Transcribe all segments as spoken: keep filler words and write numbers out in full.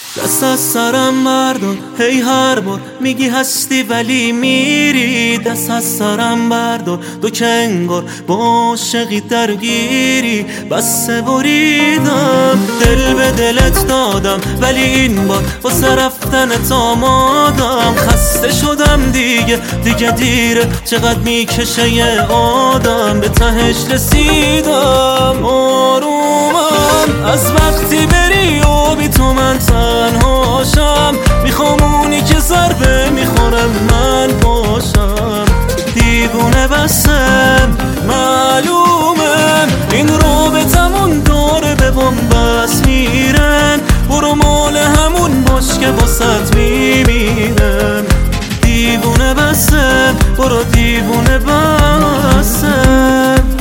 دست از سرم بردار، هی هر بار میگی هستی ولی میری. دست از سرم بردار، دو که انگار با عاشقی درگیری. بسه بریدم، دل به دلت دادم، ولی این بار واسه رفتنت آمادم. خسته شدم دیگه، دیگه دیره، چقدر میکشه یه آدم. به تهش رسیدم، آرومم از وقتی بری و بی تو من تنهاشم. میخوام اونی که ضربه میخورم من باشم. دیوونه بسم معلومه، این رابطمون داره به بنبست میرن. برو مال همون باش که باست میمیرم. دیوونه بسم، برو دیوونه بسم.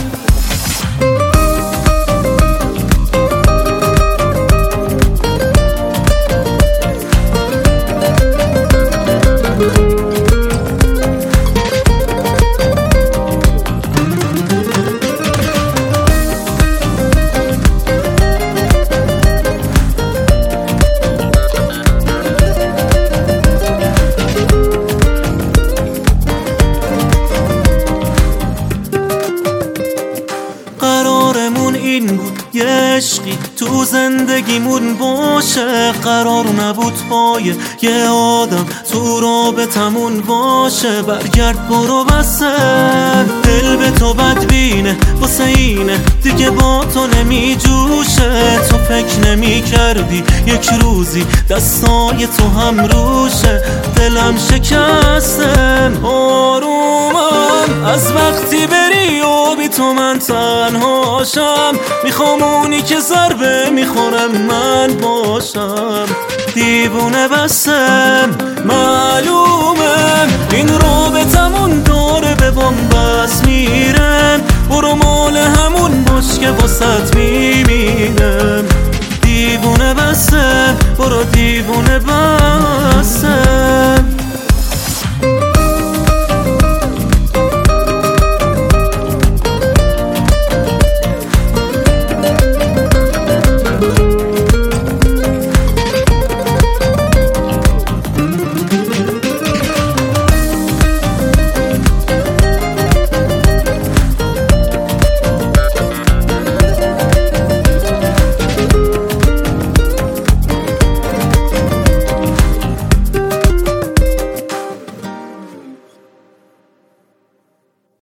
قرارمون این بود یه عشقی تو زندگیمون باشه. قرار نبود پای یه آدم تو رابطمون باشه. برگرد برو بسه، دل به تو بدبینه، واسه اینه دیگه با تو نمی جوشه. تو فکر نمی کردی یک روزی دستای تو هم روشه. دلم شکستم، آرومم از وقتی بری و بی تو من تنهاشم. میخوام اونی که ضربه میخورم من باشم. دیوونه بسم معلومه، این رابطمون داره به بنبست میرن. برو مال همون باش که باست میمیرم. دیوونه بسم، برو دیوونه بسم.